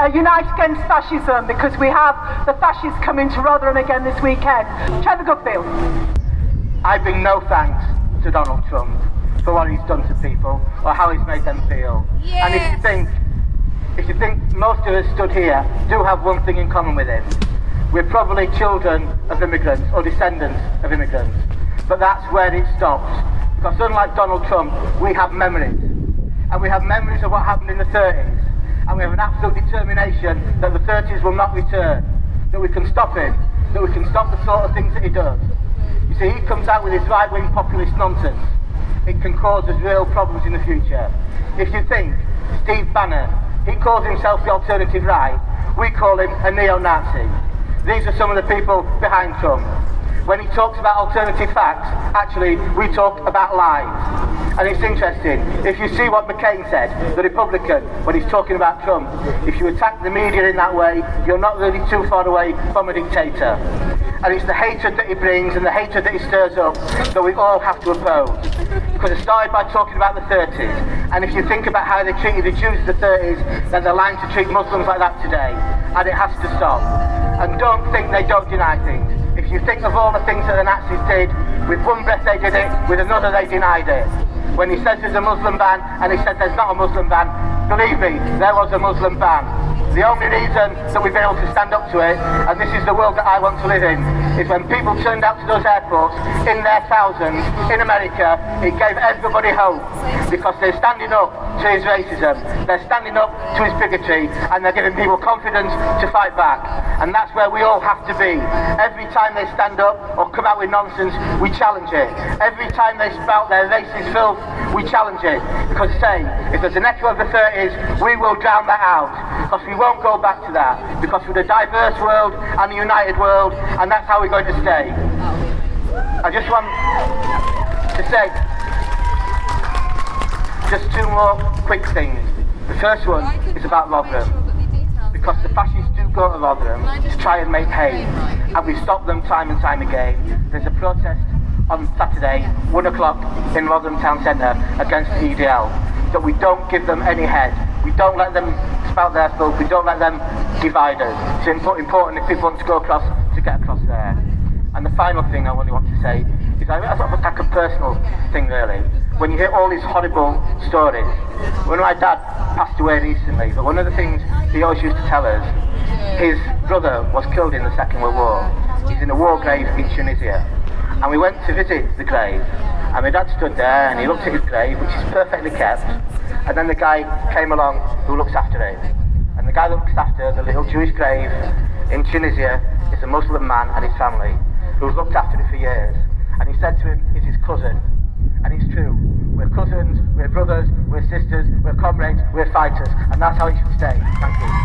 unite against fascism, because we have the fascists coming to Rotherham again this weekend. Trevor Goodfield. I bring no thanks to Donald Trump for what he's done to people or how he's made them feel. Yeah. And if you think most of us stood here do have one thing in common with him, we're probably children of immigrants or descendants of immigrants. But that's where it stops. Because unlike Donald Trump, we have memories. And we have memories of what happened in the 30s. And we have an absolute determination that the 30s will not return. That we can stop him. That we can stop the sort of things that he does. You see, he comes out with his right-wing populist nonsense. It can cause us real problems in the future. If you think Steve Bannon, he calls himself the alternative right, we call him a neo-Nazi. These are some of the people behind Trump. When he talks about alternative facts, actually, we talk about lies. And it's interesting, if you see what McCain said, the Republican, when he's talking about Trump, if you attack the media in that way, you're not really too far away from a dictator. And it's the hatred that he brings and the hatred that he stirs up that we all have to oppose. Because it started by talking about the 30s. And if you think about how they treated the Jews in the 30s, then they're lying to treat Muslims like that today. And it has to stop. And don't think they don't deny things. If you think of all the things that the Nazis did, with one breath they did it, with another they denied it. When he says there's a Muslim ban, and he said there's not a Muslim ban, believe me, there was a Muslim ban. The only reason that we've been able to stand up to it, and this is the world that I want to live in, is when people turned out to those airports in their thousands in America, it gave everybody hope, because they're standing up to his racism, they're standing up to his bigotry, and they're giving people confidence to fight back. And that's where we all have to be. Every time they stand up or come out with nonsense, we challenge it. Every time they spout their racist filth, we challenge it. Because say, if there's an echo of the 30s, we will drown that out. Because we won't go back to that. Because we're a diverse world and a united world, and that's how we're going to stay. I just want to say just two more quick things. The first one is about Rotherham. Because the fascists do go to Rotherham to try and make hay, and we stop them time and time again. There's a protest on Saturday, 1 o'clock in Rotherham Town Centre against the EDL, that we don't give them any head. We don't let them spout their filth, we don't let them divide us. It's important if people want to go across, to get across there. And the final thing I really want to say is I sort of like a personal thing really. When you hear all these horrible stories, when my dad passed away recently, but one of the things he always used to tell us, his brother was killed in the Second World War. He's in a war grave in Tunisia. And we went to visit the grave, and my dad stood there and he looked at his grave, which is perfectly kept, and then the guy came along who looks after it. And the guy that looks after the little Jewish grave in Tunisia is a Muslim man and his family, who's looked after it for years. And he said to him, he's his cousin. And it's true. We're cousins, we're brothers, we're sisters, we're comrades, we're fighters. And that's how it should stay. Thank you.